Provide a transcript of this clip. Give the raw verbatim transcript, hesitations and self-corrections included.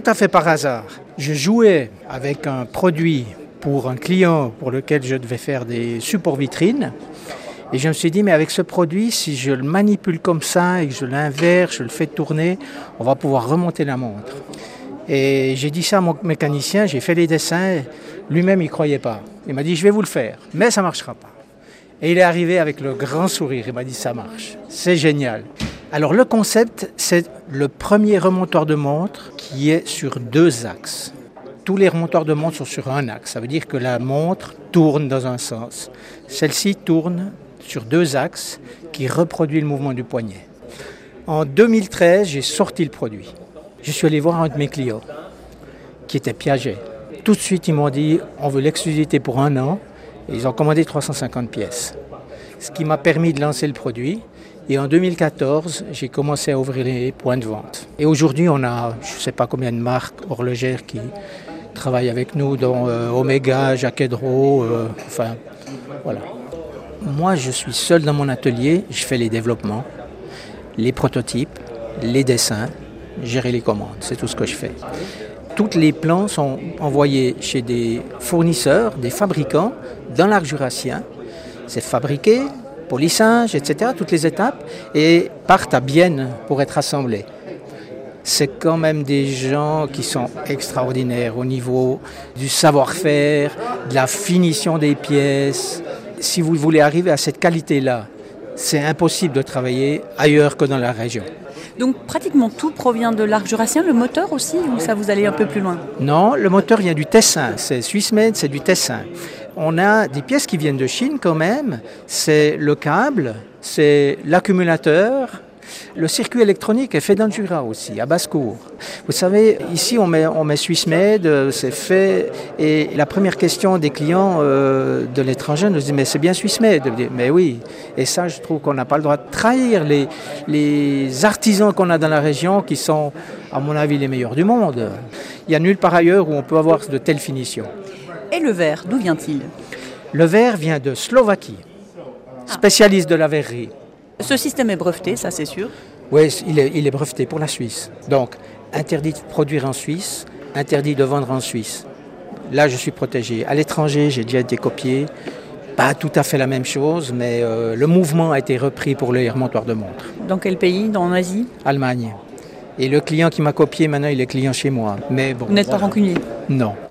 tout à fait par hasard. Je jouais avec un produit pour un client pour lequel je devais faire des supports vitrines. Et je me suis dit, mais avec ce produit, si je le manipule comme ça et que je l'inverse, je le fais tourner, on va pouvoir remonter la montre. Et j'ai dit ça à mon mécanicien, j'ai fait les dessins, lui-même il ne croyait pas. Il m'a dit, je vais vous le faire, mais ça ne marchera pas. Et il est arrivé avec le grand sourire, il m'a dit, ça marche, c'est génial. Alors le concept, c'est le premier remontoir de montre qui est sur deux axes. Tous les remontoirs de montre sont sur un axe, ça veut dire que la montre tourne dans un sens. Celle-ci tourne sur deux axes qui reproduit le mouvement du poignet. En deux mille treize, j'ai sorti le produit. Je suis allé voir un de mes clients qui était Piaget. Tout de suite, ils m'ont dit, on veut l'exclusivité pour un an. Et ils ont commandé trois cent cinquante pièces. Ce qui m'a permis de lancer le produit. Et en deux mille quatorze, j'ai commencé à ouvrir les points de vente. Et aujourd'hui, on a, je ne sais pas combien de marques horlogères qui travaillent avec nous, dont euh, Omega, Jacquet-Droz, euh, enfin, voilà. Moi, je suis seul dans mon atelier, je fais les développements, les prototypes, les dessins, gérer les commandes, c'est tout ce que je fais. Tous les plans sont envoyés chez des fournisseurs, des fabricants, dans l'arc jurassien. C'est fabriqué, polissage, et cetera, toutes les étapes, et partent à Bienne pour être assemblés. C'est quand même des gens qui sont extraordinaires au niveau du savoir-faire, de la finition des pièces. Si vous voulez arriver à cette qualité-là, c'est impossible de travailler ailleurs que dans la région. Donc pratiquement tout provient de l'arc jurassien, le moteur aussi, ou ça vous allez un peu plus loin? Non, le moteur vient du Tessin, c'est Swissmade, c'est du Tessin. On a des pièces qui viennent de Chine quand même, c'est le câble, c'est l'accumulateur. Le circuit électronique est fait dans le Jura aussi, à Basse-Cour. Vous savez, ici on met, on met Swissmade, c'est fait, et la première question des clients euh, de l'étranger nous dit « mais c'est bien Swissmade ». Mais oui, et ça je trouve qu'on n'a pas le droit de trahir les, les artisans qu'on a dans la région qui sont, à mon avis, les meilleurs du monde. Il n'y a nulle part ailleurs où on peut avoir de telles finitions. Et le verre, d'où vient-il? Le verre vient de Slovaquie, spécialiste de la verrerie. Ce système est breveté, ça c'est sûr. Oui, il est, il est breveté pour la Suisse. Donc, interdit de produire en Suisse, interdit de vendre en Suisse. Là, je suis protégé. À l'étranger, j'ai déjà été copié. Pas tout à fait la même chose, mais euh, le mouvement a été repris pour les remontoirs de montres. Dans quel pays? Dans l'Asie? Allemagne. Et le client qui m'a copié, maintenant, il est client chez moi. Mais bon, Vous n'êtes voilà. pas rancunier? Non.